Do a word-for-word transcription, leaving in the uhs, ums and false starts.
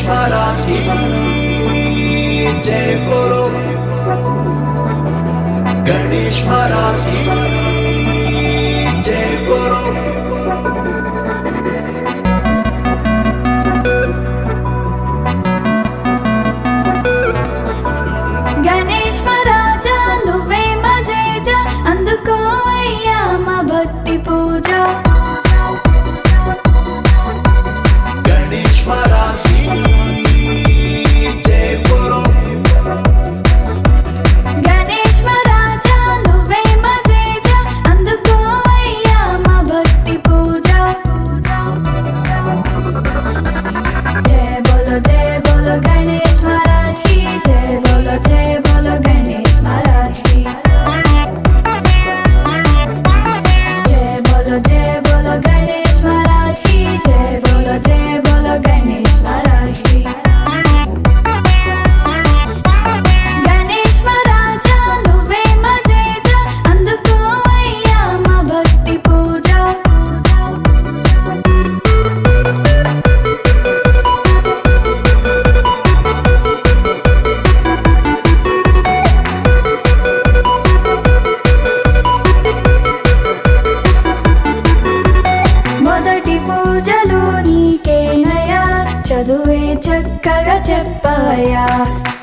महाराज की जय बोलो, गणेश महाराज की जय बोलो। गणेश महाराजा नुव्वे मजेजा अंदुको अय्या मा भक्ति पूजा। गणेश महाराज की जय बोलो, गणेश महाराजा नुव्वे मजेजा अंदुको अय्या मा भक्ति पूजा। जय बोलो जय बोलो गणेश महाराज की जय बोलो जय बोलो गणेश महाराज की जय बोलो जय बोलो गणेश महाराज की जय बोलो जय बोलो गणेश महाराज की। गणेश महाराजा नुव्वे मजेजा अंदुको अय्या मा भक्ति पूजा। మొదటి పూజలు నీకేనయ్యా, చదువే చక్కగా చెప్పాయా।